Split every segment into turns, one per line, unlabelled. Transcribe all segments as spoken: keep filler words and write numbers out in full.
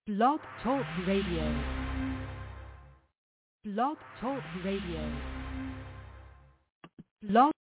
Blog Talk Radio. Blog Talk Radio. Blog.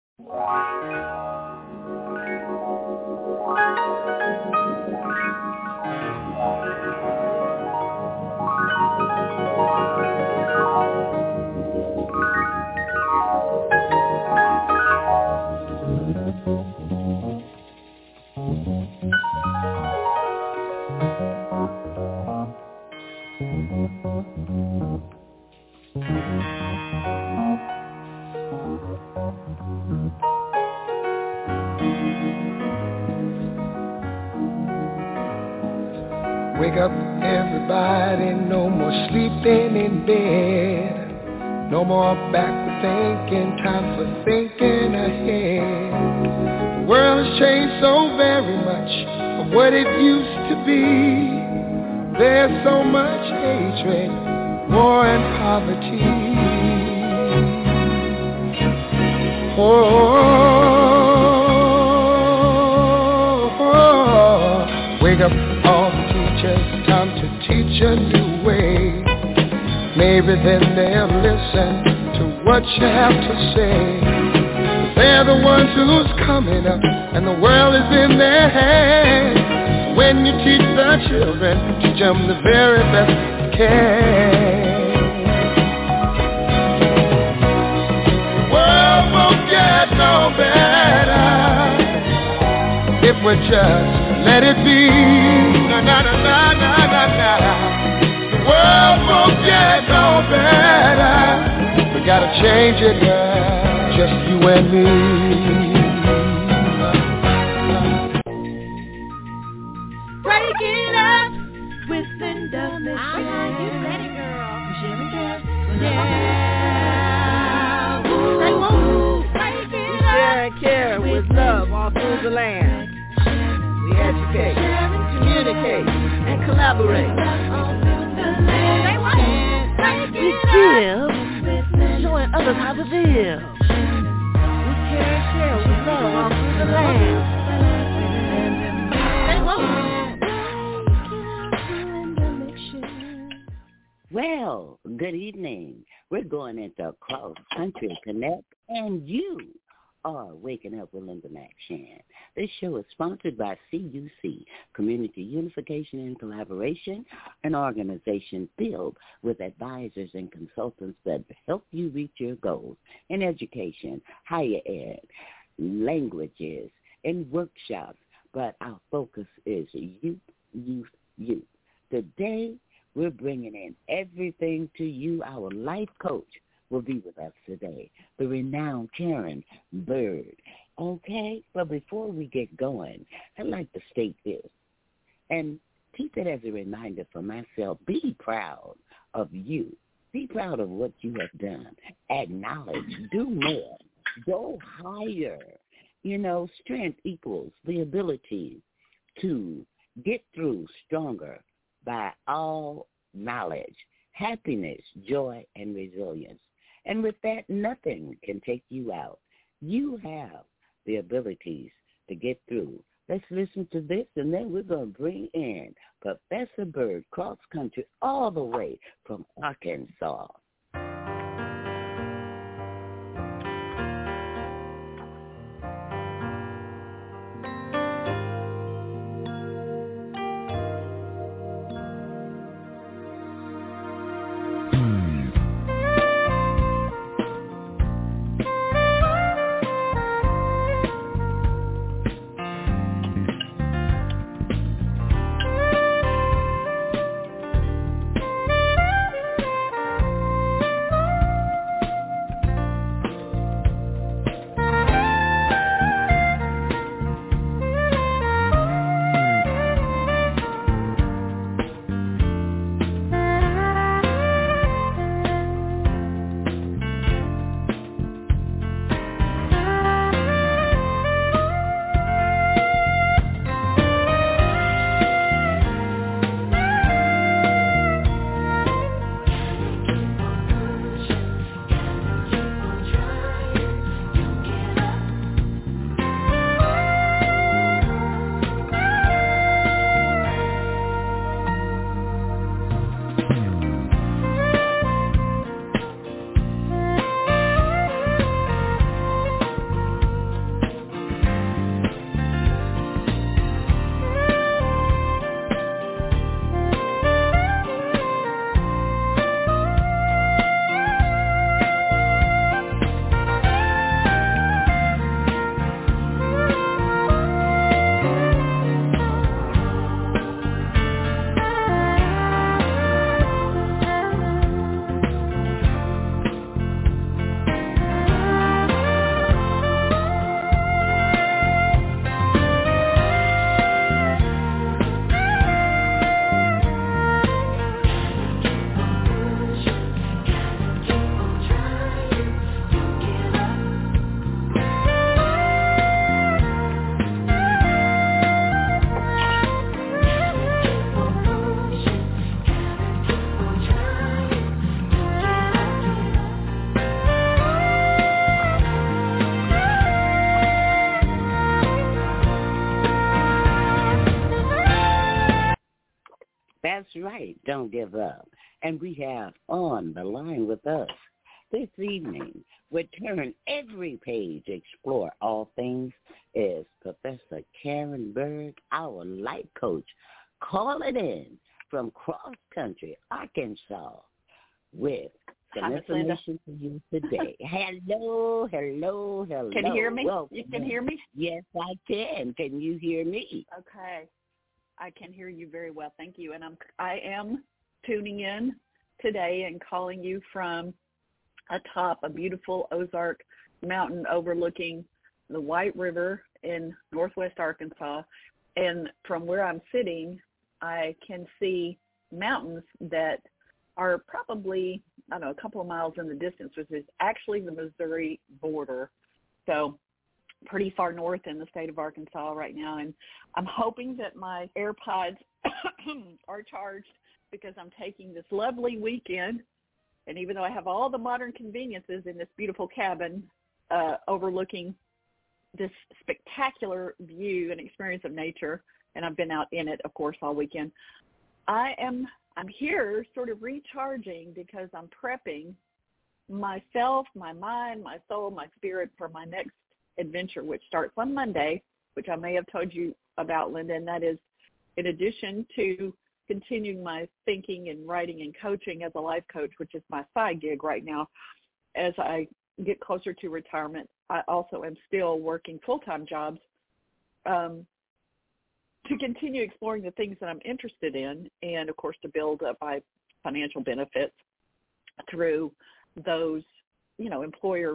Wake up, everybody, no more sleeping in bed. No more backward thinking, time for thinking ahead. The world has changed so very much from what it used to be. There's so much hatred, war and poverty. Oh, oh, oh. Wake up all the teachers, time to teach a new way. Maybe then they'll listen to what you have to say. They're the ones who's coming up, and the world is in their hands. When you teach the children, teach them the very best you can. The world won't get no better if we just let it be. Na na na na na na na. The world won't get no better. We gotta change it, girl. Just you and me.
Break it up with Linda Mitchell. Ah, you said it, girl. Sherry Cass. Yeah. Ooh. Break it up.
Sharing care with love all through the land. We educate, communicate, and collaborate. We give, showing others how to live. We care and share with love all through the land.
Well, good evening. We're going into Cross Country Connect, and you are Waking Up with Linda McShan. This show is sponsored by C U C, Community Unification and Collaboration, an organization filled with advisors and consultants that help you reach your goals in education, higher ed, languages, and workshops. But our focus is youth, youth, youth. Today, we're bringing in everything to you. Our life coach will be with us today, the renowned Karen Bird. Okay, but before we get going, I'd like to state this, and keep it as a reminder for myself. Be proud of you. Be proud of what you have done. Acknowledge, do more, go higher. You know, strength equals the ability to get through stronger by all knowledge, happiness, joy, and resilience. And with that, nothing can take you out. You have the abilities to get through. Let's listen to this, and then we're going to bring in Professor Bird, cross country, all the way from Arkansas. That's right. Don't give up. And we have on the line with us this evening, we turn every page, explore all things, is Professor Karen Berg, our life coach, calling in from cross country, Arkansas, with some
Hi,
information for you today. Hello, hello, hello.
Can you hear me?
Welcome.
You can hear me?
Yes, I can. Can you hear me?
Okay. I can hear you very well. Thank you. And I'm I am tuning in today and calling you from atop a beautiful Ozark mountain overlooking the White River in northwest Arkansas. And from where I'm sitting, I can see mountains that are probably, I don't know, a couple of miles in the distance, which is actually the Missouri border. So pretty far north in the state of Arkansas right now. And I'm hoping that my AirPods are charged because I'm taking this lovely weekend. And even though I have all the modern conveniences in this beautiful cabin uh, overlooking this spectacular view and experience of nature, and I've been out in it, of course, all weekend, I am I'm here sort of recharging because I'm prepping myself, my mind, my soul, my spirit for my next adventure, which starts on Monday, which I may have told you about, Linda, and that is in addition to continuing my thinking and writing and coaching as a life coach, which is my side gig right now. As I get closer to retirement, I also am still working full-time jobs um, to continue exploring the things that I'm interested in and, of course, to build up my financial benefits through those, you know, employer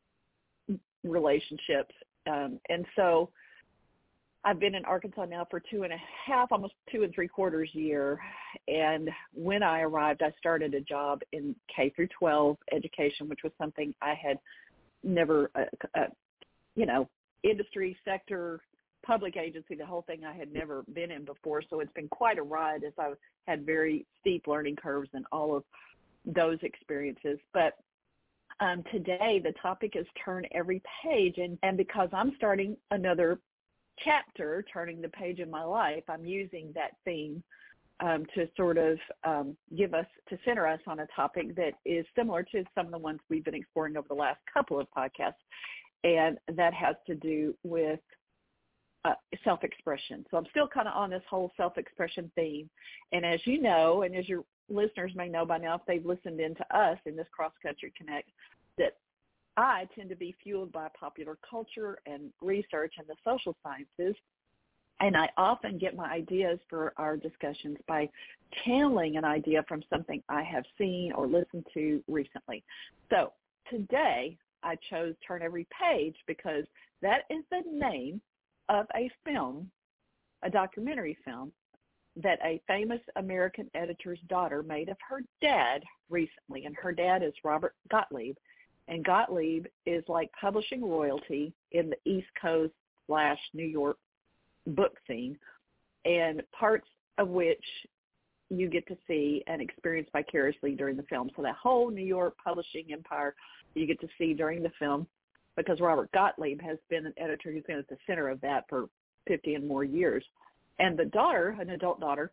relationships. Um, and so I've been in Arkansas now for two and a half, almost two and three quarters year. And when I arrived, I started a job in K through twelve education, which was something I had never, uh, uh, you know, industry sector, public agency, the whole thing I had never been in before. So it's been quite a ride as I had very steep learning curves and all of those experiences. But um, today the topic is turn every page. And, and because I'm starting another chapter, turning the page in my life, I'm using that theme um, to sort of um, give us, to center us on a topic that is similar to some of the ones we've been exploring over the last couple of podcasts. And that has to do with uh, self-expression. So I'm still kind of on this whole self-expression theme. And as you know, and as your listeners may know by now, if they've listened in to us in this Cross Country Connect, that I tend to be fueled by popular culture and research and the social sciences, and I often get my ideas for our discussions by channeling an idea from something I have seen or listened to recently. So today I chose Turn Every Page because that is the name of a film, a documentary film, that a famous American editor's daughter made of her dad recently, and her dad is Robert Gottlieb. And Gottlieb is like publishing royalty in the East Coast slash New York book scene, and parts of which you get to see and experience vicariously during the film. So that whole New York publishing empire you get to see during the film, because Robert Gottlieb has been an editor who's been at the center of that for fifty and more years. And the daughter, an adult daughter,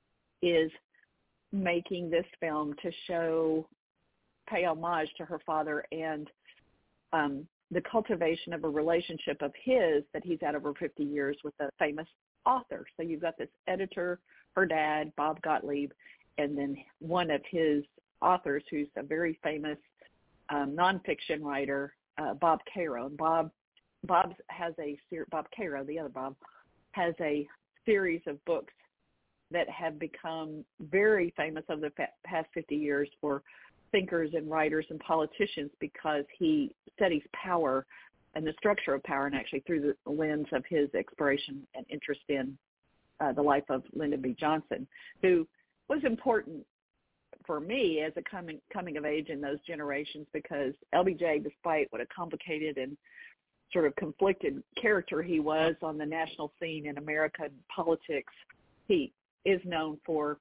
is making this film to show, pay homage to her father and um, the cultivation of a relationship of his that he's had over fifty years with a famous author. So you've got this editor, her dad, Bob Gottlieb, and then one of his authors who's a very famous um, nonfiction writer, uh, Bob Caro. And Bob Bob has a Bob Caro, the other Bob, has a series of books that have become very famous over the past fifty years for thinkers and writers and politicians, because he studies power and the structure of power, and actually through the lens of his exploration and interest in uh, the life of Lyndon B. Johnson, who was important for me as a coming coming of age in those generations, because L B J, despite what a complicated and sort of conflicted character he was on the national scene in American politics, he is known for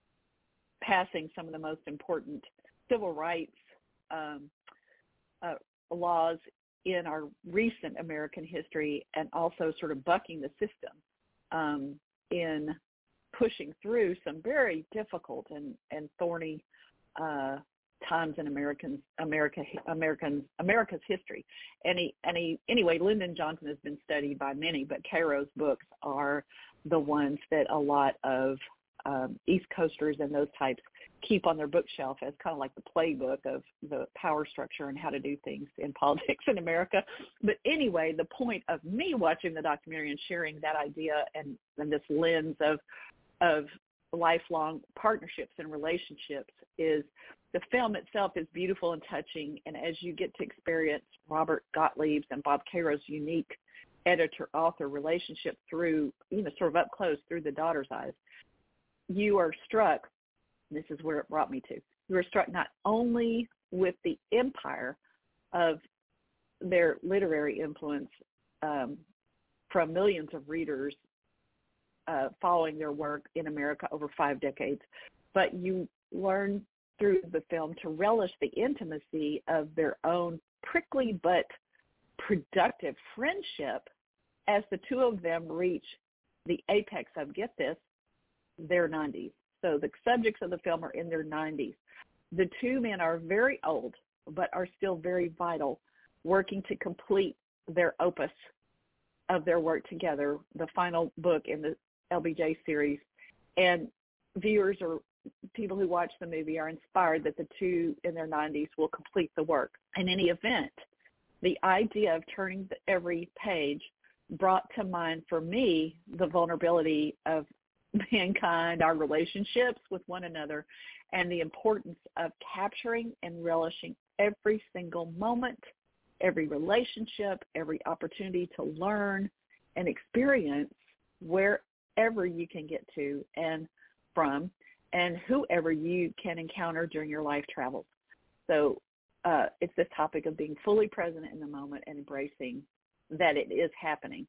passing some of the most important civil rights um, uh, laws in our recent American history, and also sort of bucking the system um, in pushing through some very difficult and, and thorny uh, times in American America Americans America's history. And he, and he, anyway, Lyndon Johnson has been studied by many, but Caro's books are the ones that a lot of um, East Coasters and those types keep on their bookshelf as kind of like the playbook of the power structure and how to do things in politics in America. But anyway, the point of me watching the documentary and sharing that idea and, and this lens of of lifelong partnerships and relationships is the film itself is beautiful and touching. And as you get to experience Robert Gottlieb's and Bob Caro's unique editor-author relationship through, you know, sort of up close through the daughter's eyes, you are struck, this is where it brought me to, you are struck not only with the empire of their literary influence um, from millions of readers uh, following their work in America over five decades, but you learn through the film to relish the intimacy of their own prickly but productive friendship as the two of them reach the apex of, get this, their nineties. So the subjects of the film are in their nineties. The two men are very old, but are still very vital, working to complete their opus of their work together, the final book in the L B J series. And viewers or people who watch the movie are inspired that the two in their nineties will complete the work. In any event, the idea of turning every page brought to mind for me the vulnerability of mankind, our relationships with one another, and the importance of capturing and relishing every single moment, every relationship, every opportunity to learn and experience wherever you can get to and from, and whoever you can encounter during your life travels. So uh, it's this topic of being fully present in the moment and embracing that it is happening.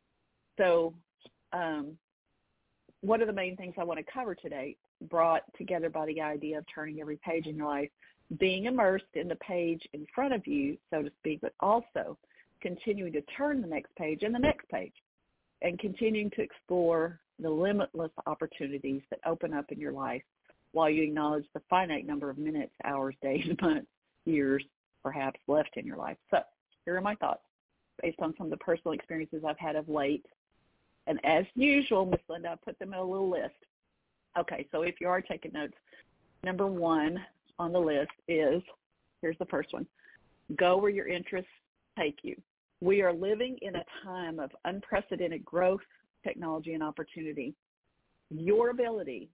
So um, what are the main things I want to cover today, brought together by the idea of turning every page in your life, being immersed in the page in front of you, so to speak, but also continuing to turn the next page and the next page, and continuing to explore the limitless opportunities that open up in your life while you acknowledge the finite number of minutes, hours, days, months, years, perhaps left in your life. So here are my thoughts based on some of the personal experiences I've had of late. And as usual, Miss Linda, I put them in a little list. Okay, so if you are taking notes, number one on the list is, here's the first one, go where your interests take you. We are living in a time of unprecedented growth, technology, and opportunity. Your ability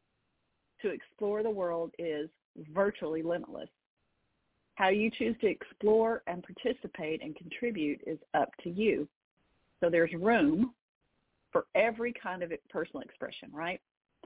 to explore the world is virtually limitless. How you choose to explore and participate and contribute is up to you. So there's room for every kind of personal expression, right?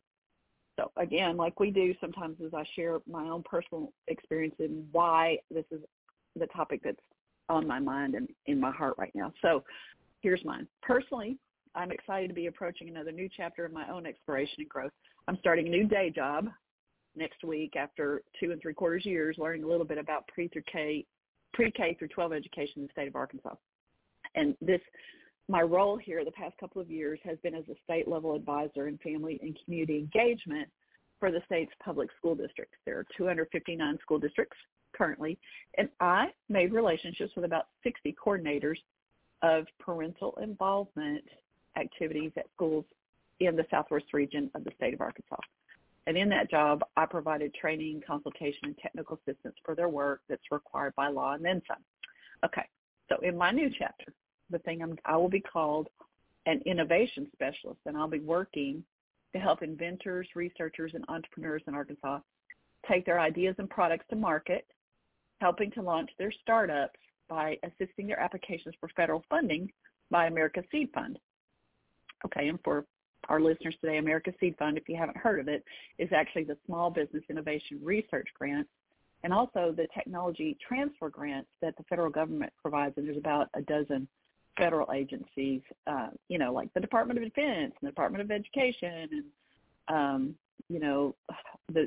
So again, like we do sometimes, as I share my own personal experience and why this is the topic that's on my mind and in my heart right now. So here's mine. Personally, I'm excited to be approaching another new chapter of my own exploration and growth. I'm starting a new day job next week after two and three quarters years learning a little bit about pre through K, pre-K through twelve education in the state of Arkansas. And this, my role here the past couple of years has been as a state-level advisor in family and community engagement for the state's public school districts. There are two hundred fifty-nine school districts currently, and I made relationships with about sixty coordinators of parental involvement activities at schools in the southwest region of the state of Arkansas. And in that job, I provided training, consultation, and technical assistance for their work that's required by law and then some. Okay, so in my new chapter, the thing I'm, I will be called an innovation specialist, and I'll be working to help inventors, researchers, and entrepreneurs in Arkansas take their ideas and products to market, helping to launch their startups by assisting their applications for federal funding by America Seed Fund. Okay, and for our listeners today, America Seed Fund, if you haven't heard of it, is actually the Small Business Innovation Research Grant and also the Technology Transfer Grants that the federal government provides. And there's about a dozen federal agencies, uh, you know, like the Department of Defense and the Department of Education and, um, you know, the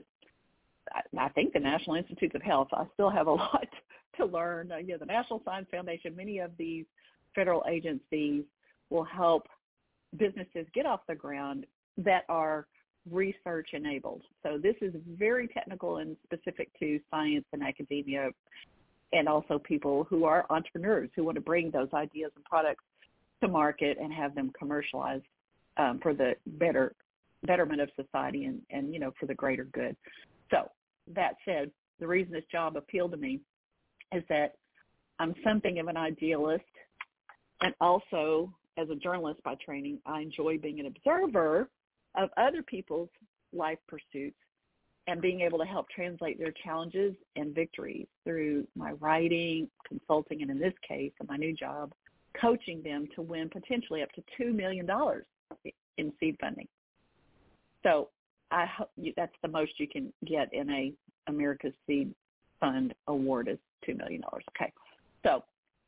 I think the National Institutes of Health. I still have a lot to learn. Uh, you know, the National Science Foundation, many of these federal agencies will help businesses get off the ground that are research enabled. So this is very technical and specific to science and academia, and also people who are entrepreneurs who want to bring those ideas and products to market and have them commercialized um, for the better betterment of society and, and, you know, for the greater good. So that said, the reason this job appealed to me is that I'm something of an idealist, and also as a journalist by training, I enjoy being an observer of other people's life pursuits and being able to help translate their challenges and victories through my writing, consulting, and in this case, in my new job, coaching them to win potentially up to two million dollars in seed funding. So I hope you, that's the most you can get in a America's Seed Fund award is two million dollars. Okay. So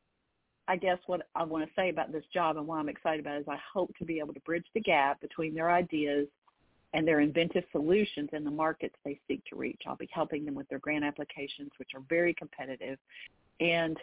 I guess what I want to say about this job and why I'm excited about it is I hope to be able to bridge the gap between their ideas and their inventive solutions in the markets they seek to reach. I'll be helping them with their grant applications, which are very competitive, and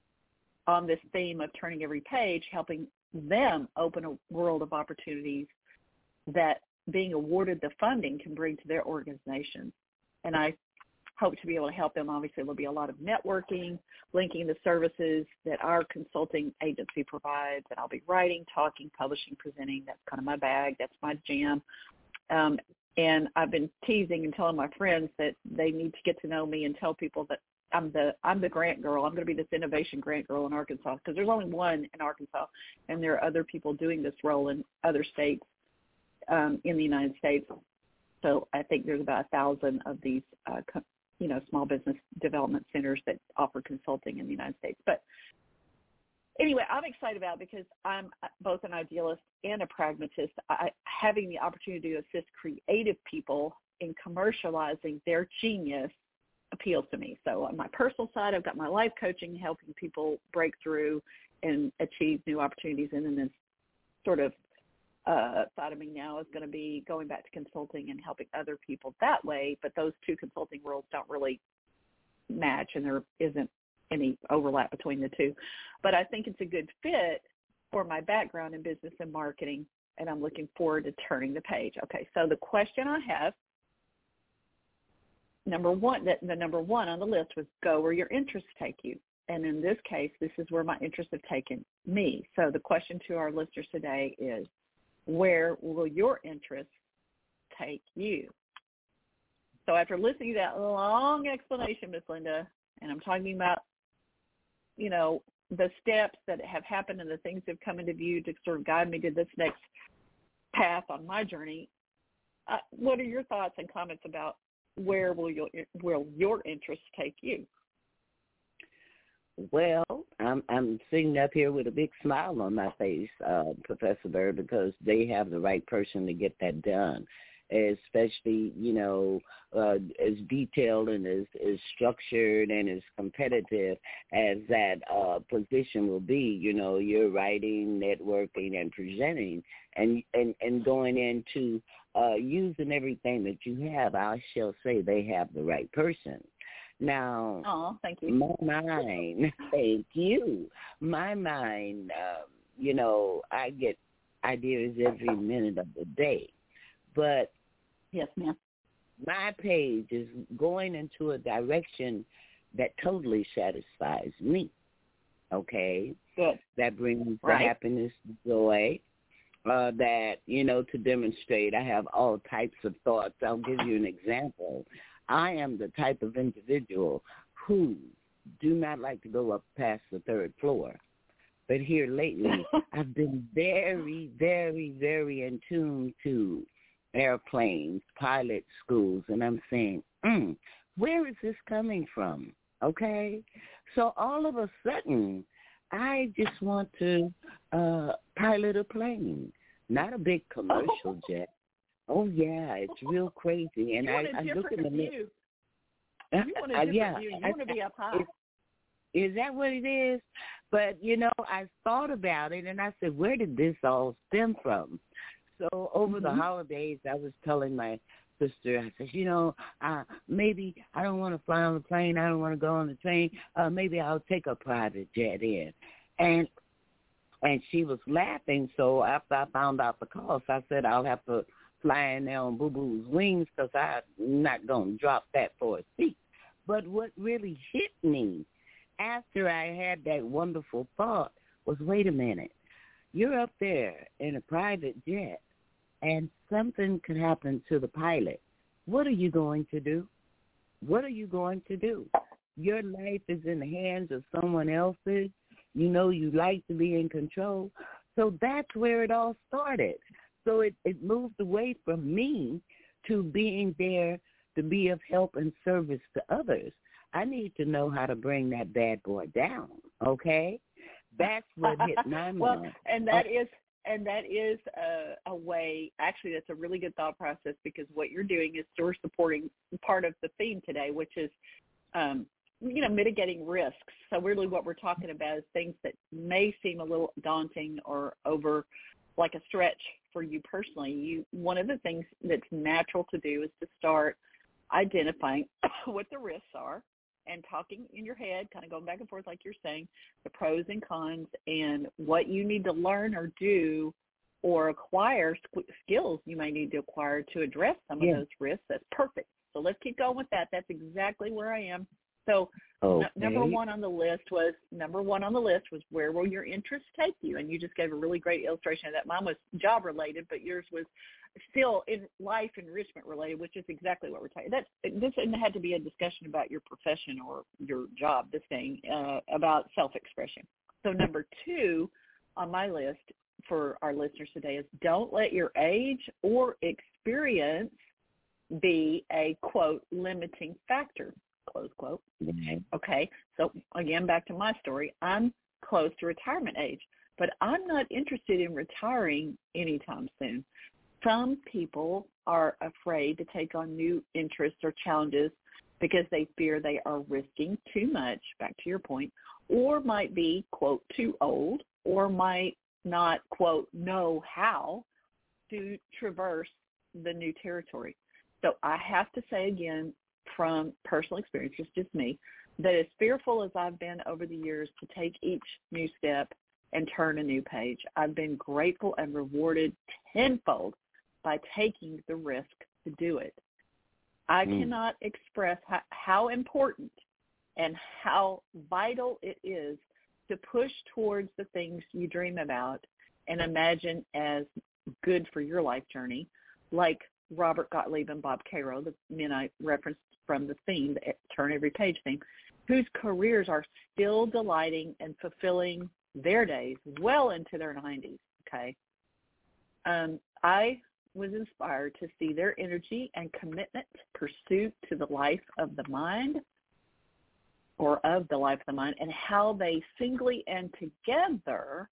on this theme of turning every page, helping them open a world of opportunities that being awarded the funding can bring to their organizations. And I hope to be able to help them. Obviously, there'll be a lot of networking, linking the services that our consulting agency provides, and I'll be writing, talking, publishing, presenting. That's kind of my bag. That's my jam. Um, and I've been teasing and telling my friends that they need to get to know me and tell people that I'm the I'm the grant girl. I'm going to be this innovation grant girl in Arkansas, because there's only one in Arkansas, and there are other people doing this role in other states um, in the United States. So I think there's about a thousand of these, uh, co- you know, small business development centers that offer consulting in the United States. But anyway, I'm excited about it because I'm both an idealist and a pragmatist. I, having the opportunity to assist creative people in commercializing their genius appeals to me. So on my personal side, I've got my life coaching, helping people break through and achieve new opportunities. And then this sort of uh, side of me now is going to be going back to consulting and helping other people that way. But those two consulting worlds don't really match, and there isn't any overlap between the two. But I think it's a good fit for my background in business and marketing, and I'm looking forward to turning the page. Okay, so the question I have, number one, the, the number one on the list was go where your interests take you. And in this case, this is where my interests have taken me. So the question to our listeners today is, where will your interests take you? So after listening to that long explanation, Miss Linda, and I'm talking about, you know, the steps that have happened and the things that have come into view to sort of guide me to this next path on my journey, uh, what are your thoughts and comments about where will your, will your interests take you?
Well, I'm I'm sitting up here with a big smile on my face, uh, Professor Bird, because they have the right person to get that done, especially, you know, uh, as detailed and as, as structured and as competitive as that uh, position will be. You know, you're writing, networking, and presenting, and and, and going into uh, using everything that you have. I shall say they have the right person. Now,
oh, thank you.
My mind, thank you. My mind, um, you know, I get ideas every minute of the day. But
yes, ma'am.
My page is going into a direction that totally satisfies me. Okay?
Good.
That brings
right.
the happiness, joy, uh, that, you know, to demonstrate. I have all types of thoughts. I'll give you an example. I am the type of individual who do not like to go up past the third floor. But here lately, I've been very, very, very in tune to airplanes, pilot schools, and I'm saying, mm, where is this coming from? Okay? So all of a sudden, I just want to uh, pilot a plane, not a big commercial jet. Oh, yeah, it's real crazy. And
you
I,
want a
I look
different
in the
view. You want a different
yeah,
view. You
I,
want to be up high.
Is, is that what it is? But, you know, I thought about it, and I said, where did this all stem from? So over mm-hmm. the holidays, I was telling my sister, I said, you know, uh, maybe I don't want to fly on the plane. I don't want to go on the train. Uh, maybe I'll take a private jet in. And and she was laughing. So after I found out the cost, I said, I'll have to flying there on boo-boo's wings because I'm not going to drop that for a seat. But what really hit me after I had that wonderful thought was, wait a minute, you're up there in a private jet and something could happen to the pilot. What are you going to do? What are you going to do? Your life is in the hands of someone else's. You know you like to be in control. So that's where it all started. So it, it moved away from me to being there to be of help and service to others. I need to know how to bring that bad boy down, okay? That's what hit my mind.
Well, and that oh. is and that is a, a way, actually that's a really good thought process, because what you're doing is sort of supporting part of the theme today, which is, um, you know, mitigating risks. So really what we're talking about is things that may seem a little daunting or over like a stretch for you personally. You one of the things that's natural to do is to start identifying what the risks are and talking in your head, kind of going back and forth like you're saying, the pros and cons and what you need to learn or do or acquire, skills you may need to acquire to address some yeah. of those risks. That's perfect. So let's keep going with that. That's exactly where I am. So okay. n- number one on the list was number one on the list was where will your interests take you? And you just gave a really great illustration of that. Mine was job related, but yours was still in life enrichment related, which is exactly what we're talking. That this had to be a discussion about your profession or your job. This thing uh, about self-expression. So number two on my list for our listeners today is don't let your age or experience be a quote limiting factor. Close quote. Mm-hmm. Okay, so again, back to my story. I'm close to retirement age, but I'm not interested in retiring anytime soon. Some people are afraid to take on new interests or challenges because they fear they are risking too much, back to your point, or might be, quote, too old, or might not, quote, know how to traverse the new territory. So I have to say again, from personal experience, it's just me, that as fearful as I've been over the years to take each new step and turn a new page, I've been grateful and rewarded tenfold by taking the risk to do it. I mm. cannot express how, how important and how vital it is to push towards the things you dream about and imagine as good for your life journey, like Robert Gottlieb and Bob Caro, the men I referenced from the theme, the Turn Every Page theme, whose careers are still delighting and fulfilling their days well into their nineties, okay? Um, I was inspired to see their energy and commitment, pursuit to the life of the mind, or of the life of the mind, and how they singly and together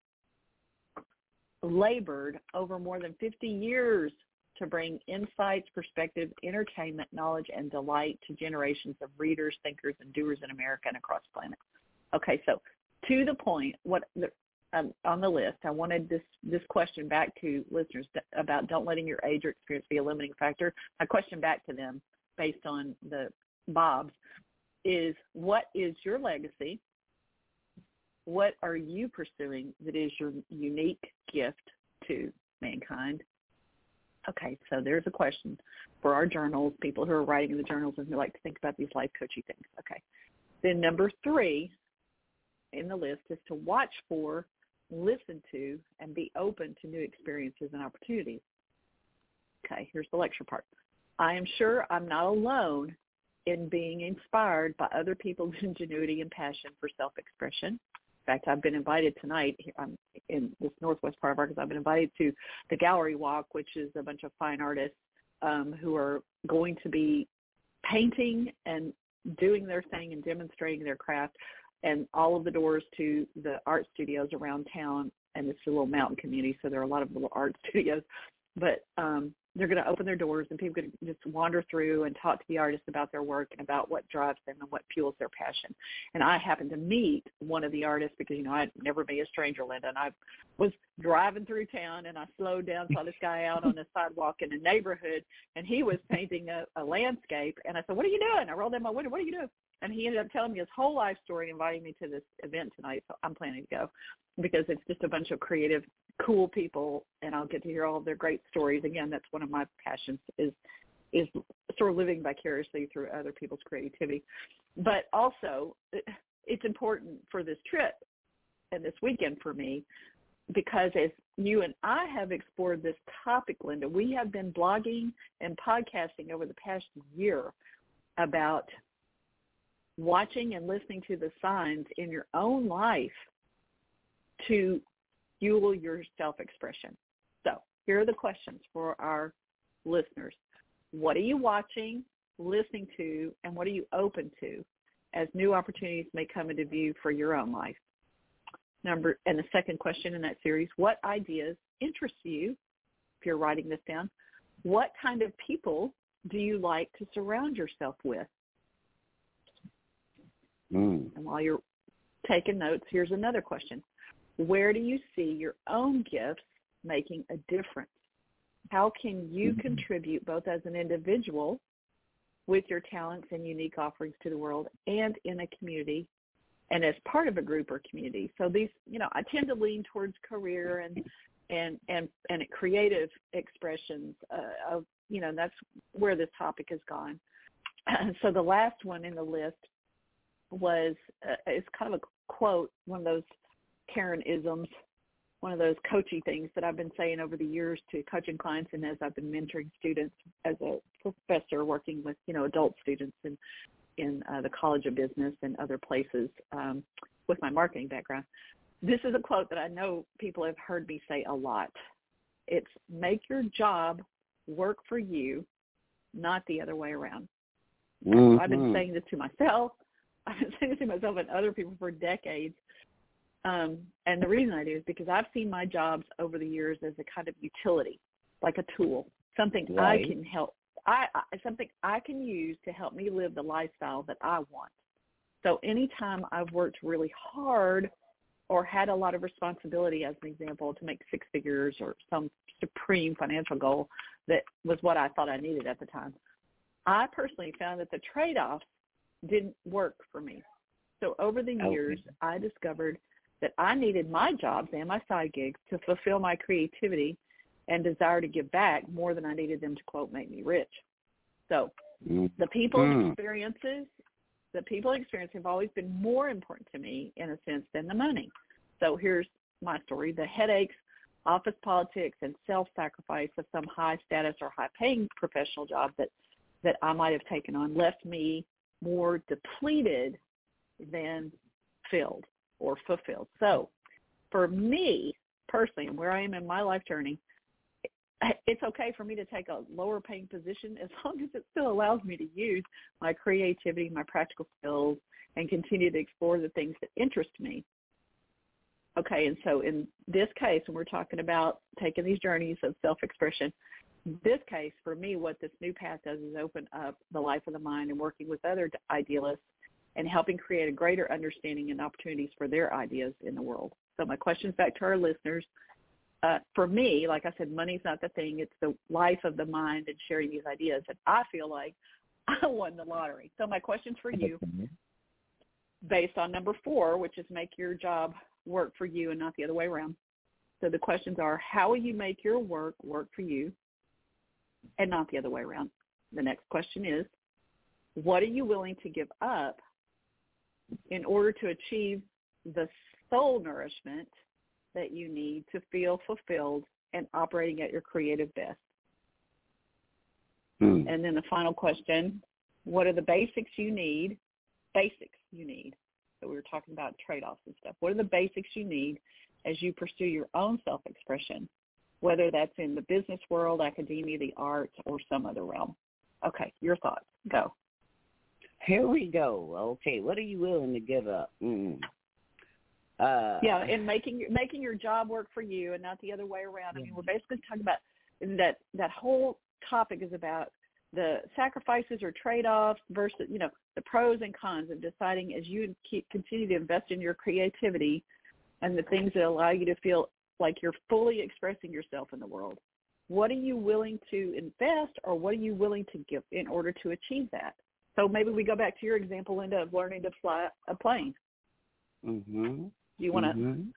labored over more than fifty years to bring insights, perspective, entertainment, knowledge, and delight to generations of readers, thinkers, and doers in America and across the planet. Okay, so to the point, what the, um, on the list, I wanted this, this question back to listeners about don't letting your age or experience be a limiting factor. My question back to them, based on the Bob's, is what is your legacy? What are you pursuing that is your unique gift to mankind? Okay, so there's a question for our journals, people who are writing in the journals and who like to think about these life coaching things. Okay. Then number three in the list is to watch for, listen to, and be open to new experiences and opportunities. Okay, here's the lecture part. I am sure I'm not alone in being inspired by other people's ingenuity and passion for self-expression. In fact, I've been invited tonight um, in this northwest part of Arkansas. I've been invited to the Gallery Walk, which is a bunch of fine artists um, who are going to be painting and doing their thing and demonstrating their craft. And all of the doors to the art studios around town, and it's a little mountain community, so there are a lot of little art studios. But um, they're going to open their doors, and people can just wander through and talk to the artists about their work and about what drives them and what fuels their passion. And I happened to meet one of the artists because, you know, I'd never be a stranger, Linda, and I was driving through town, and I slowed down, saw this guy out on the sidewalk in a neighborhood, and he was painting a, a landscape. And I said, what are you doing? I rolled down my window. What are you doing? And he ended up telling me his whole life story and inviting me to this event tonight, so I'm planning to go because it's just a bunch of creative cool people, and I'll get to hear all of their great stories. Again, that's one of my passions is is sort of living vicariously through other people's creativity. But also, it's important for this trip and this weekend for me because as you and I have explored this topic, Linda, we have been blogging and podcasting over the past year about watching and listening to the signs in your own life to fuel your self-expression. So here are the questions for our listeners. What are you watching, listening to, and what are you open to as new opportunities may come into view for your own life? Number, and the second question in that series, what ideas interest you, if you're writing this down? What kind of people do you like to surround yourself with?
Mm.
And while you're taking notes, here's another question. Where do you see your own gifts making a difference? How can you contribute both as an individual with your talents and unique offerings to the world and in a community and as part of a group or community? So these, you know, I tend to lean towards career and and and, and creative expressions uh, of, you know, that's where this topic has gone. So the last one in the list was, uh, it's kind of a quote, one of those Karen-isms, one of those coachy things that I've been saying over the years to coaching clients and as I've been mentoring students as a professor working with, you know, adult students in, in uh, the College of Business and other places um, with my marketing background. This is a quote that I know people have heard me say a lot. It's make your job work for you, not the other way around.
Mm-hmm.
I've been saying this to myself. I've been saying this to myself and other people for decades. Um, and the reason I do is because I've seen my jobs over the years as a kind of utility, like a tool, something
right.
I can help, I, I something I can use to help me live the lifestyle that I want. So anytime I've worked really hard or had a lot of responsibility, as an example, to make six figures or some supreme financial goal that was what I thought I needed at the time, I personally found that the trade-offs didn't work for me. So over the years, okay. I discovered that I needed my jobs and my side gigs to fulfill my creativity and desire to give back more than I needed them to, quote, make me rich. So the people and experiences, the people and experiences have always been more important to me, in a sense, than the money. So here's my story. The headaches, office politics, and self-sacrifice of some high-status or high-paying professional job that, that I might have taken on left me more depleted than filled or fulfilled. So for me personally, and where I am in my life journey, it's okay for me to take a lower paying position as long as it still allows me to use my creativity, my practical skills, and continue to explore the things that interest me. Okay, and so in this case, when we're talking about taking these journeys of self-expression, in this case, for me, what this new path does is open up the life of the mind and working with other idealists and helping create a greater understanding and opportunities for their ideas in the world. So my questions back to our listeners. Uh, for me, like I said, money's not the thing. It's the life of the mind and sharing these ideas. And I feel like I won the lottery. So my questions for you, based on number four, which is make your job work for you and not the other way around. So the questions are, how will you make your work work for you and not the other way around? The next question is, what are you willing to give up in order to achieve the soul nourishment that you need to feel fulfilled and operating at your creative best? Hmm. And then the final question, what are the basics you need, basics you need? So we were talking about trade-offs and stuff. What are the basics you need as you pursue your own self-expression, whether that's in the business world, academia, the arts, or some other realm? Okay, your thoughts. Go.
Here we go. Okay, what are you willing to give up? Mm. Uh,
yeah, and making making your job work for you and not the other way around. I mean, we're basically talking about that. That whole topic is about the sacrifices or trade-offs versus, you know, the pros and cons of deciding as you keep continue to invest in your creativity and the things that allow you to feel like you're fully expressing yourself in the world. What are you willing to invest, or what are you willing to give in order to achieve that? So maybe we go back to your example, Linda, of learning to fly a plane.
Mm-hmm.
Do you want to
mm-hmm.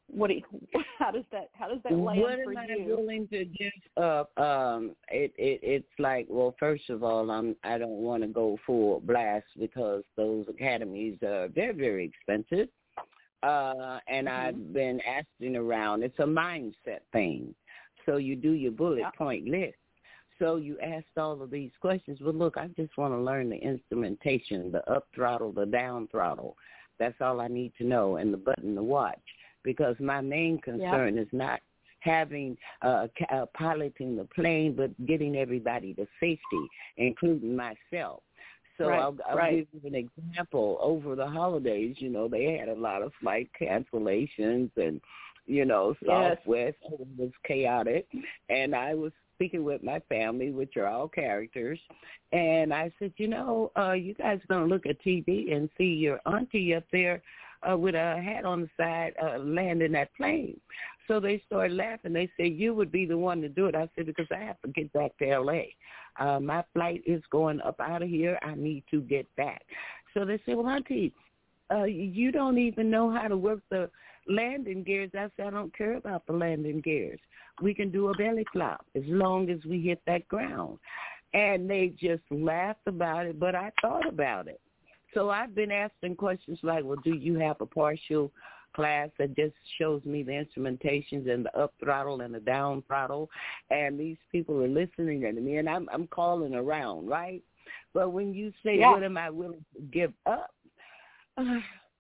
what do you, how does that how does that land
what
for
am
you?
I willing to give up? Um, it, it it's like, well, first of all, I'm I don't want to go full blast because those academies are very very expensive, uh, and
Mm-hmm.
I've been asking around. It's a mindset thing. So you do your bullet
Yeah.
point list. So you asked all of these questions. Well, look, I just want to learn the instrumentation, the up throttle, the down throttle. That's all I need to know, and the button to watch. Because my main concern
Yeah.
is not having uh, uh, piloting the plane, but getting everybody to safety, including myself. So
Right,
I'll, I'll
right.
give you an example. Over the holidays, you know, they had a lot of flight cancellations, and you know,
Yes.
Southwest was chaotic, and I was speaking with my family, which are all characters, and I said, you know, uh, you guys going to look at T V and see your auntie up there uh, with a hat on the side uh, landing that plane. So they started laughing. They said, you would be the one to do it. I said, because I have to get back to L A. Uh, my flight is going up out of here. I need to get back. So they said, well, auntie, uh, you don't even know how to work the landing gears. I said, I don't care about the landing gears. We can do a belly flop as long as we hit that ground. And they just laughed about it, but I thought about it. So I've been asking questions like, well, do you have a partial class that just shows me the instrumentations and the up throttle and the down throttle? And these people are listening to me, and I'm, I'm calling around, right? But when you say,
Yeah.
what am I willing to give up? Uh,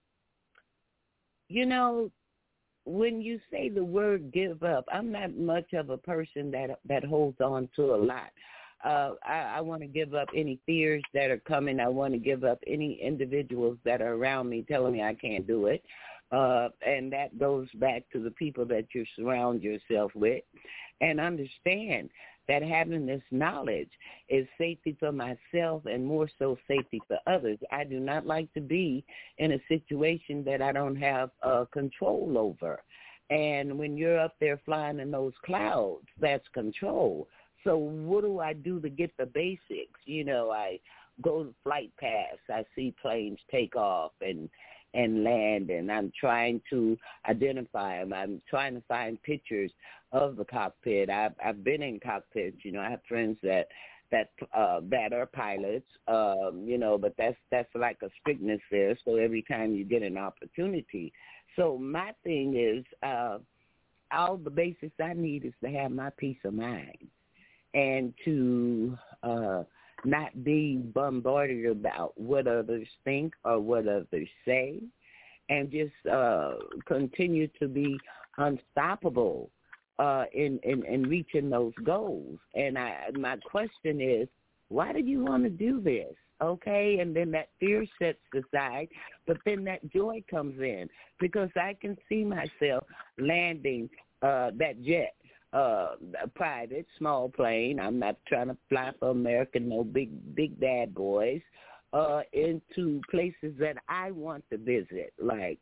you know, when you say the word give up, I'm not much of a person that that holds on to a lot. Uh, I, I want to give up any fears that are coming. I want to give up any individuals that are around me telling me I can't do it. Uh, and that goes back to the people that you surround yourself with. And understand that having this knowledge is safety for myself and more so safety for others. I do not like to be in a situation that I don't have uh, control over. And when you're up there flying in those clouds, that's control. So what do I do to get the basics? You know, I go to Flight Pass. I see planes take off and and land, and I'm trying to identify them. I'm trying to find pictures of the cockpit. I've, I've been in cockpits. You know, I have friends that that uh, that are pilots. Um, you know, but that's that's like a strictness there. So every time you get an opportunity. So my thing is, uh, all the basics I need is to have my peace of mind and to uh, not be bombarded about what others think or what others say, and just uh, continue to be unstoppable uh, in, in, in reaching those goals. And I, my question is, why do you want to do this? Okay, and then that fear sets aside, but then that joy comes in because I can see myself landing uh, that jet. Uh, a private, small plane. I'm not trying to fly for American, no big, big bad boys, uh, into places that I want to visit, like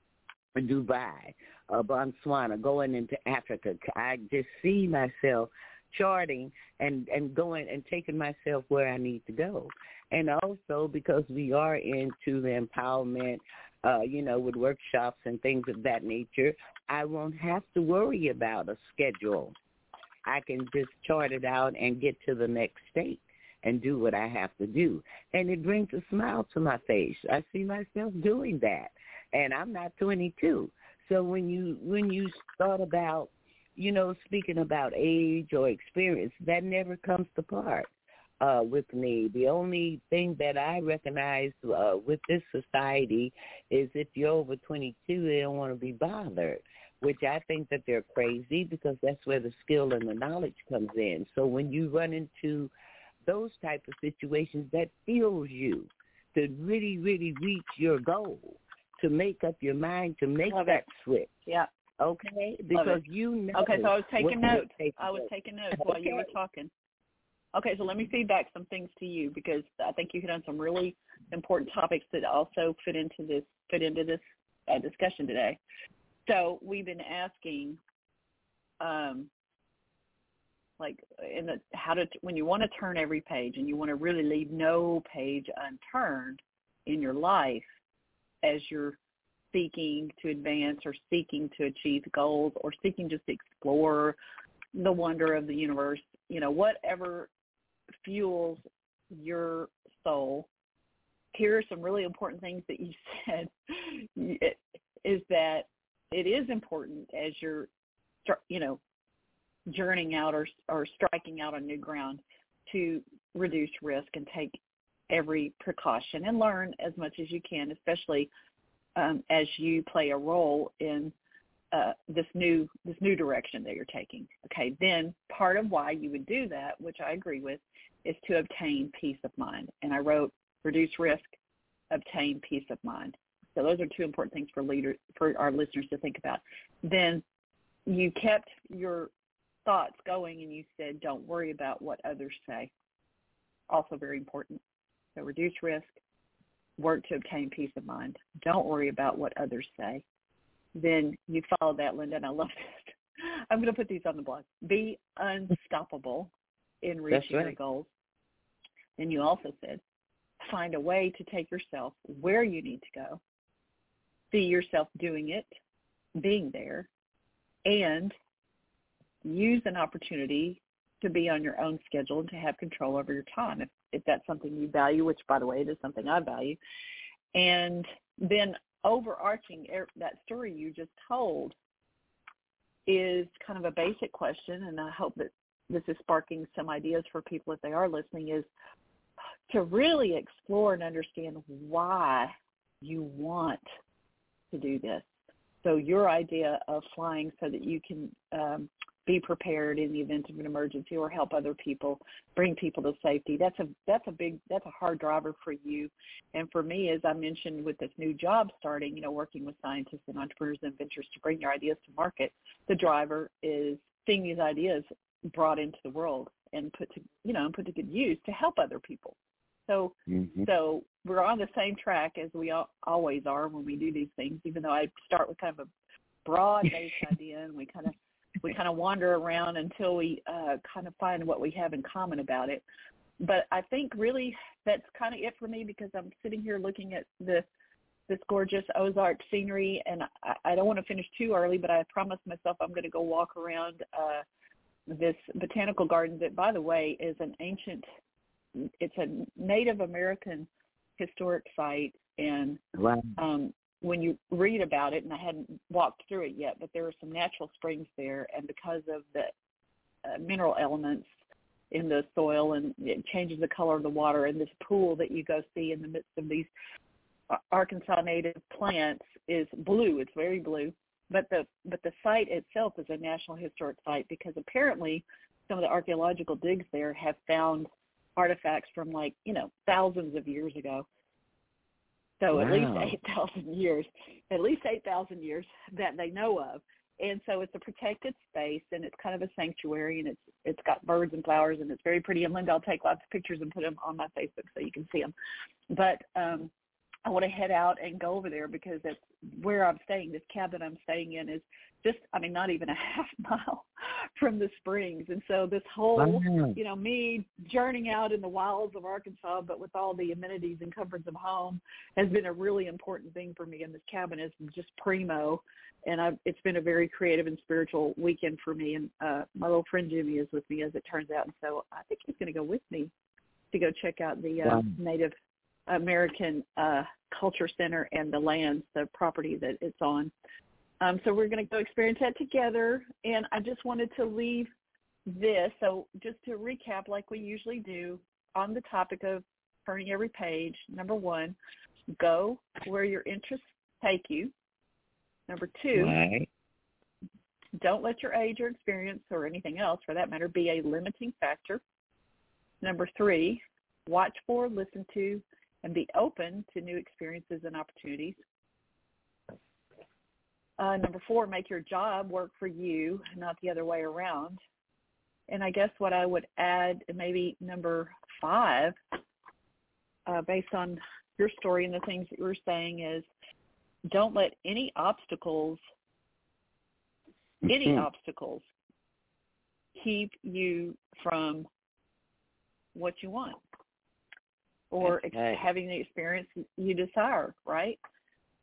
Dubai, uh, Botswana, going into Africa. I just see myself charting and, and going and taking myself where I need to go. And also because we are into the empowerment, uh, you know, with workshops and things of that nature, I won't have to worry about a schedule. I can just chart it out and get to the next state and do what I have to do. And it brings a smile to my face. I see myself doing that. And I'm not twenty-two. So when you when you thought about, you know, speaking about age or experience, that never comes to part. Uh, with me. The only thing that I recognize uh, with this society is if you're over twenty-two, they don't want to be bothered, which I think that they're crazy because that's where the skill and the knowledge comes in. So when you run into those type of situations, that fuels you to really, really reach your goal, to make up your mind, to make
Love
that
it.
switch.
Yeah.
Okay? Because you know.
Okay, so I was taking
what
notes.
you're
I was
taking.
taking notes while you were
Okay.
talking. Okay, so let me feedback some things to you because I think you hit on some really important topics that also fit into this fit into this uh, discussion today. So we've been asking, um, like, in the how to when you want to turn every page and you want to really leave no page unturned in your life as you're seeking to advance or seeking to achieve goals or seeking just to explore the wonder of the universe, you know, whatever fuels your soul. Here are some really important things that you said, is that it is important as you're, you know, journeying out or, or striking out on new ground to reduce risk and take every precaution and learn as much as you can, especially um, as you play a role in uh, this new this new direction that you're taking. Okay, then part of why you would do that, which I agree with, is to obtain peace of mind. And I wrote, reduce risk, obtain peace of mind. So those are two important things for leaders, for our listeners to think about. Then you kept your thoughts going and you said, don't worry about what others say. Also very important. So reduce risk, work to obtain peace of mind. Don't worry about what others say. Then you follow that, Linda, and I love this. I'm going to put these on the blog. Be unstoppable in reaching
right.
your goals. And you also said, find a way to take yourself where you need to go. See yourself doing it, being there, and use an opportunity to be on your own schedule and to have control over your time, if, if that's something you value, which, by the way, it is something I value. And then overarching that story you just told is kind of a basic question, and I hope that this is sparking some ideas for people if they are listening, is to really explore and understand why you want to do this. So your idea of flying so that you can um, be prepared in the event of an emergency or help other people, bring people to safety, that's a that's a big, that's a hard driver for you. And for me, as I mentioned, with this new job starting, you know, working with scientists and entrepreneurs and inventors to bring their ideas to market, the driver is seeing these ideas brought into the world and put to, you know, and put to good use to help other people. So, mm-hmm. so we're on the same track as we all, always are when we do these things, even though I start with kind of a broad-based idea and we kind of we kind of wander around until we uh, kind of find what we have in common about it. But I think really that's kind of it for me, because I'm sitting here looking at the this gorgeous Ozark scenery, and I, I don't want to finish too early, but I promised myself I'm going to go walk around uh, this botanical garden that, by the way, is an ancient, it's a Native American historic site, and
wow.
um, when you read about it, and I hadn't walked through it yet, but there are some natural springs there, and because of the uh, mineral elements in the soil, and it changes the color of the water, and this pool that you go see in the midst of these Arkansas native plants is blue. It's very blue, but the but the site itself is a National Historic Site, because apparently some of the archaeological digs there have found artifacts from, like, you know, thousands of years ago. So wow. at least eight thousand years, at least eight thousand years that they know of. And so it's a protected space, and it's kind of a sanctuary, and it's it's got birds and flowers, and it's very pretty. And Linda, I'll take lots of pictures and put them on my Facebook so you can see them. But um, I want to head out and go over there, because that's where I'm staying. This cabin I'm staying in is just, I mean, not even a half mile from the springs. And so this whole, wow. you know, me journeying out in the wilds of Arkansas, but with all the amenities and comforts of home, has been a really important thing for me. And this cabin is just primo. And I've, it's been a very creative and spiritual weekend for me. And uh, my little friend Jimmy is with me, as it turns out. And so I think he's going to go with me to go check out the uh, wow. Native American uh, Culture Center and the lands, the property that it's on. Um, so we're going to go experience that together. And I just wanted to leave this. So just to recap, like we usually do, on the topic of turning every page, number one, go where your interests take you. Number two,
right.
don't let your age or experience, or anything else for that matter, be a limiting factor. Number three, watch for, listen to, and be open to new experiences and opportunities. Uh, number four, make your job work for you, not the other way around. And I guess what I would add, maybe number five, uh, based on your story and the things that you were saying, is don't let any obstacles, any mm-hmm. obstacles keep you from what you want, or
okay.
ex- having the experience you desire, right?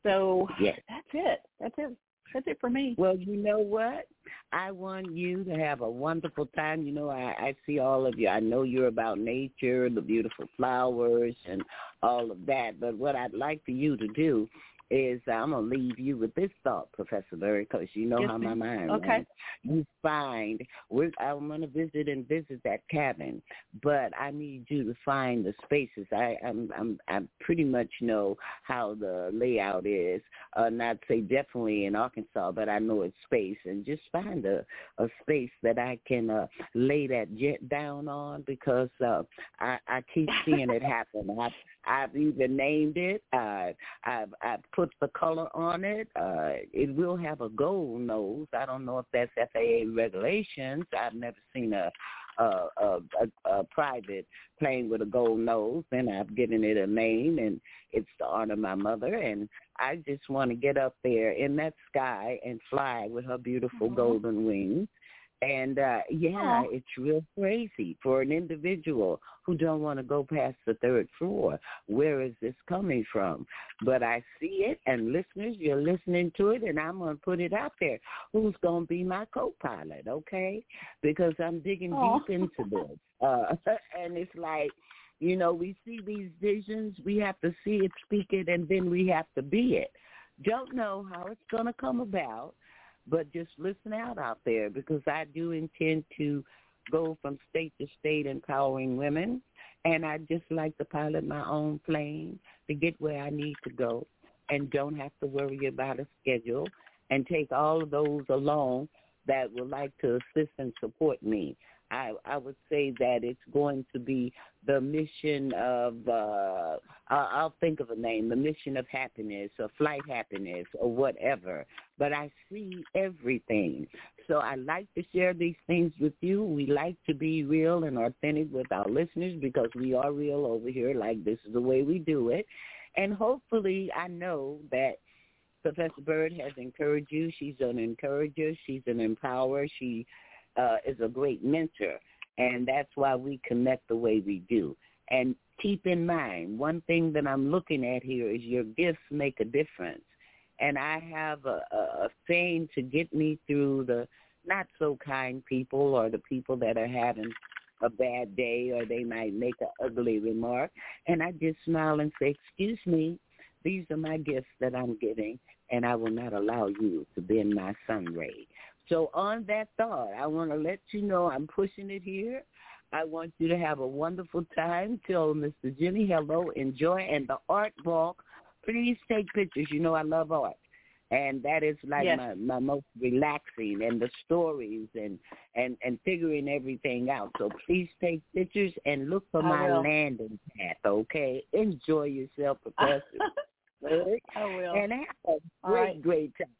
So
Yes.
that's it. That's it. That's it for me.
Well, you know what? I want you to have a wonderful time. You know, I, I see all of you. I know you're about nature, the beautiful flowers, and all of that. But what I'd like for you to do is uh, I'm going to leave you with this thought, Professor Bird, because you know
Yes,
how my
ma'am.
mind
Okay.
runs. You find, we're, I'm going to visit and visit that cabin, but I need you to find the spaces. I I'm, I'm, I pretty much know how the layout is, uh, not say definitely in Arkansas, but I know it's space, and just find a, a space that I can uh, lay that jet down on, because uh, I, I keep seeing it happen. I, I've even named it. Uh, I've, I've put the color on it. Uh, it will have a gold nose. I don't know if that's F A A regulations. I've never seen a a, a, a, a private plane with a gold nose, and I've given it a name, and it's to honor my mother. And I just want to get up there in that sky and fly with her beautiful
Mhm.
golden wings. And, uh, yeah,
Aw.
it's real crazy for an individual who don't want to go past the third floor. Where is this coming from? But I see it, and listeners, you're listening to it, and I'm going to put it out there. Who's going to be my co-pilot, okay? Because I'm digging
Aw.
deep into this. Uh, and it's like, you know, we see these visions. We have to see it, speak it, and then we have to be it. Don't know how it's going to come about, but just listen out out there, because I do intend to go from state to state empowering women, and I just like to pilot my own plane to get where I need to go and don't have to worry about a schedule, and take all of those along that would like to assist and support me. I, I would say that it's going to be the mission of, uh, I'll, I'll think of a name, the mission of happiness or flight happiness or whatever. But I see everything. So I like to share these things with you. We like to be real and authentic with our listeners, because we are real over here. Like, this is the way we do it. And hopefully I know that Professor Bird has encouraged you. She's an encourager. She's an empowerer. She Uh, is a great mentor, and that's why we connect the way we do. And keep in mind, one thing that I'm looking at here is your gifts make a difference. And I have a, a, a thing to get me through the not-so-kind people, or the people that are having a bad day, or they might make an ugly remark. And I just smile and say, excuse me, these are my gifts that I'm giving, and I will not allow you to bend my sun ray. So on that thought, I want to let you know I'm pushing it here. I want you to have a wonderful time. Tell Mister Jimmy hello, enjoy, and the art walk. Please take pictures. You know I love art, and that is like
Yes.
my, my most relaxing, and the stories and, and, and figuring everything out. So please take pictures and look for
I
my
will.
landing path, okay? Enjoy yourself, Professor. Right?
I will.
And have a
All
great,
right.
great time.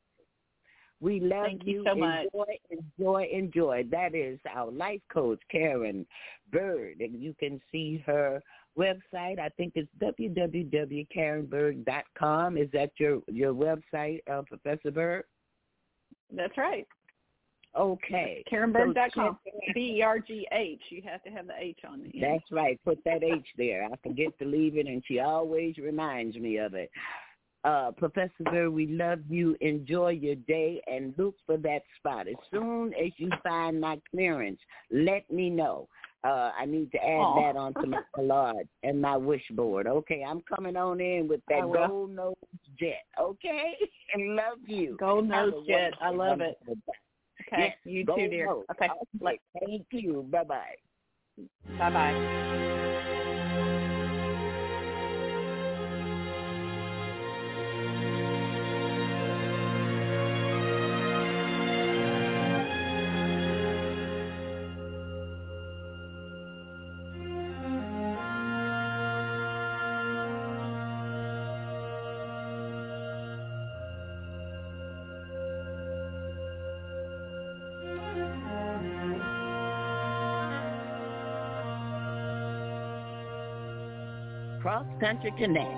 We love
Thank you so much.
Enjoy, enjoy, enjoy. That is our life coach, Karen Bird. And you can see her website. I think it's w w w dot karen bird dot com. Is that your, your website, uh, Professor Bird?
That's right.
Okay.
Karen Bird dot com.
So
B E R G H. You have to have the H on the end.
that's right. Put that H there. I forget to leave it, and she always reminds me of it. Uh, Professor Bird, we love you. Enjoy your day, and look for that spot. As soon as you find my clearance, let me know. Uh, I need to add
Aw.
that onto my collage and my wish board. Okay, I'm coming on in with
I
that
will.
gold nose jet. Okay, and love you.
Gold
Have
nose
a
jet. I
wonderful,
love it.
wonderful day.
Okay.
Yes,
You
gold
too, dear.
nose.
Okay.
Okay. Thank you. Bye bye.
Bye bye.
Cross Country Connect.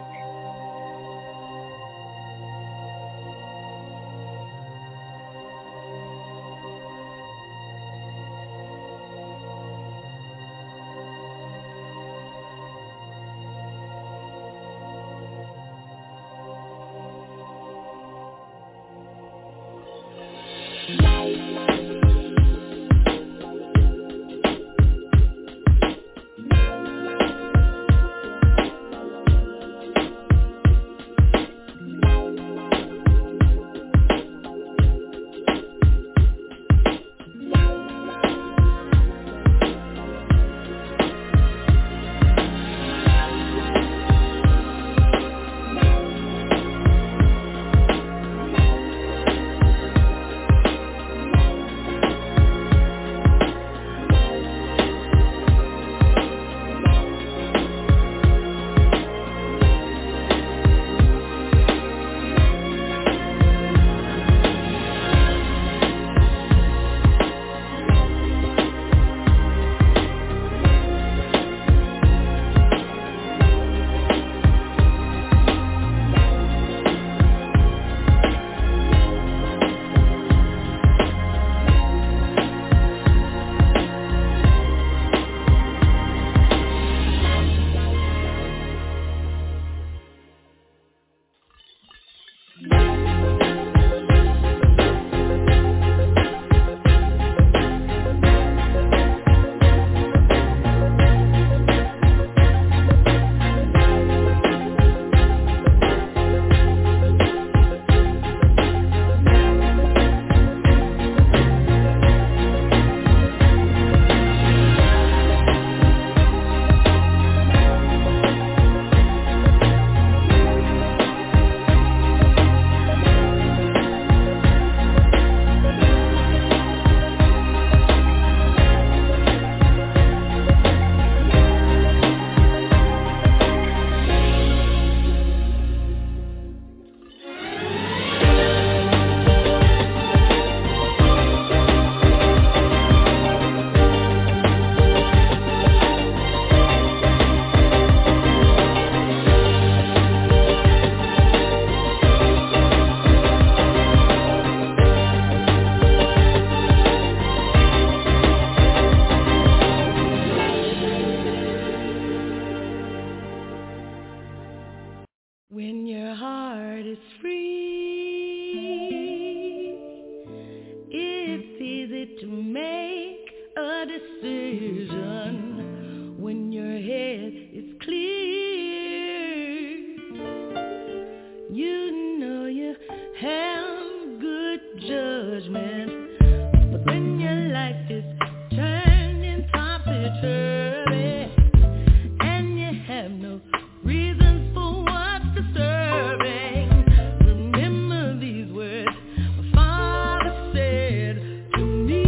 When your heart is free, it's easy to make a decision. When your head is clear, you know you have good judgment. But when your life is turned in topsy-turvy and you have no reasons for what's disturbing, remember these words my father said to me.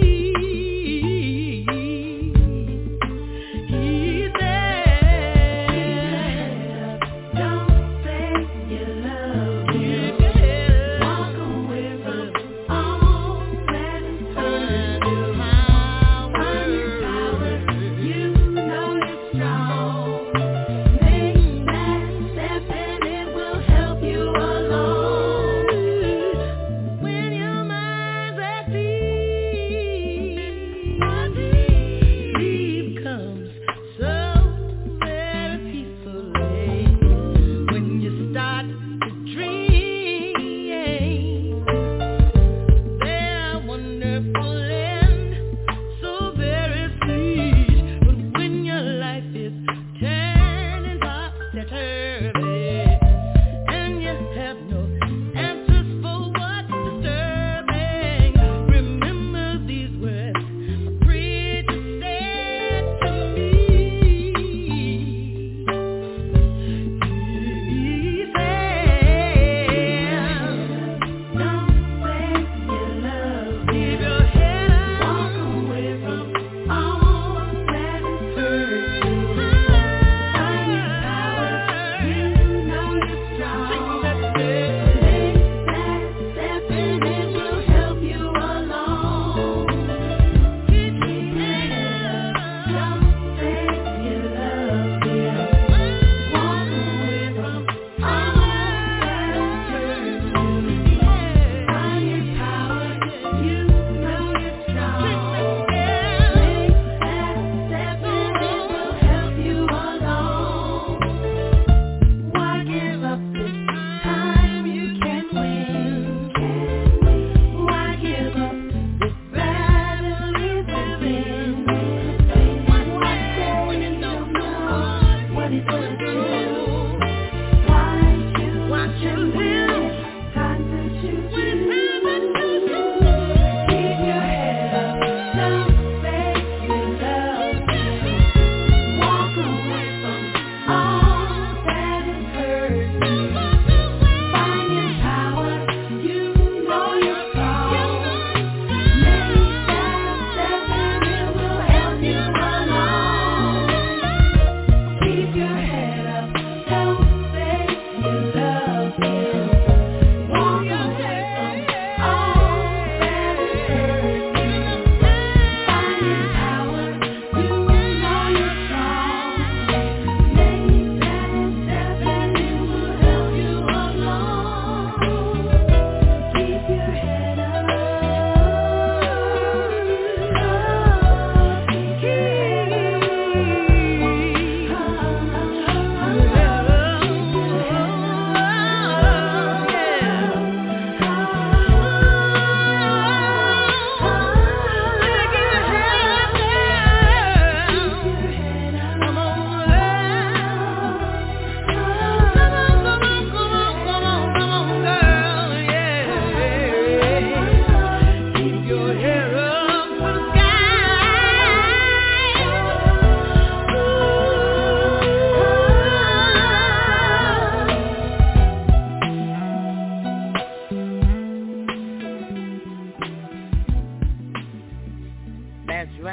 He said, don't say you love me, walk away from all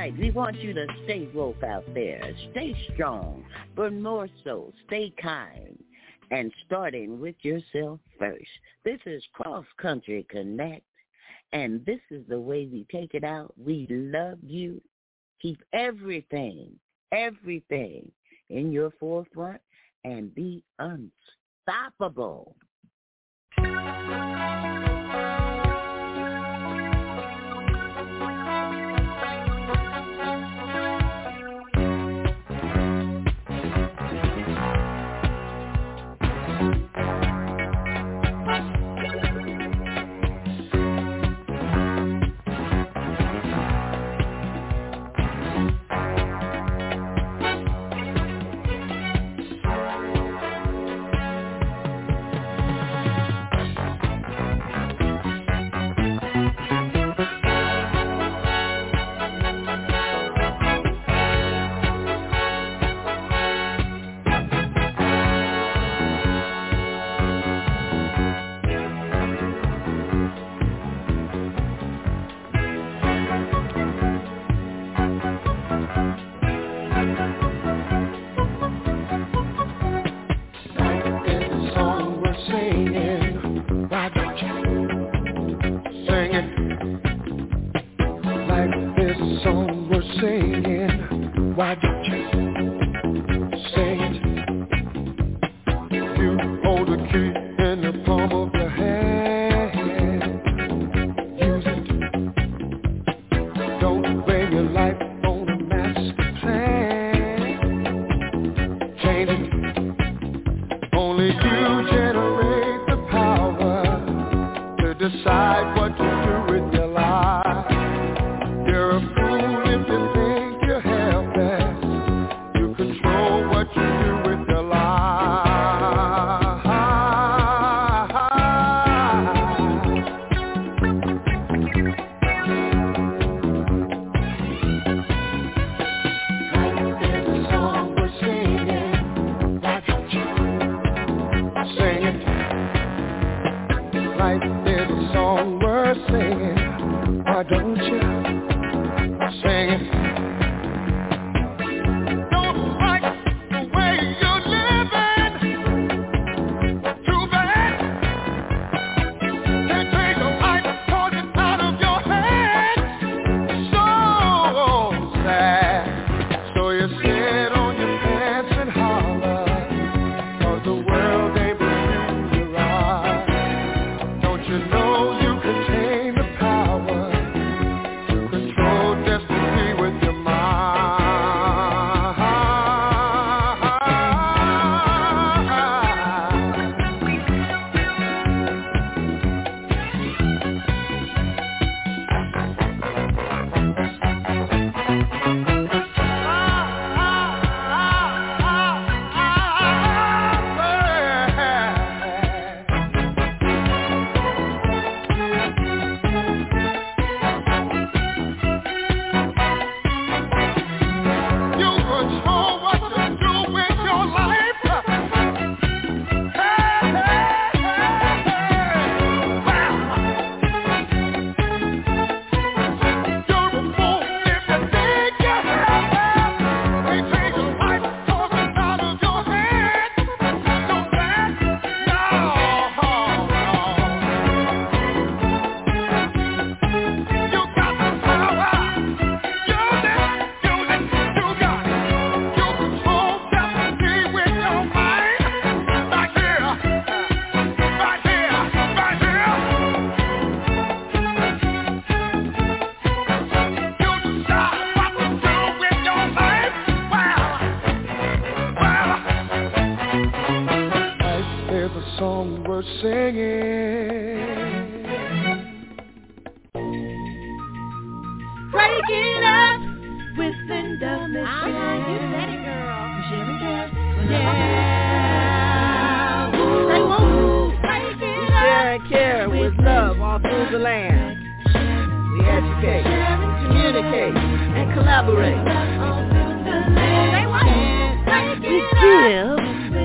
right. We want you to stay woke out there. Stay strong, but more so, stay kind. And starting with yourself first. This is Cross Country Connect, and this is the way we take it out. We love you. Keep everything, everything in your forefront and be unstoppable.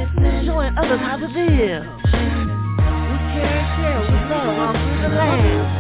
Showing others how to live. We care, share, we love all through the land.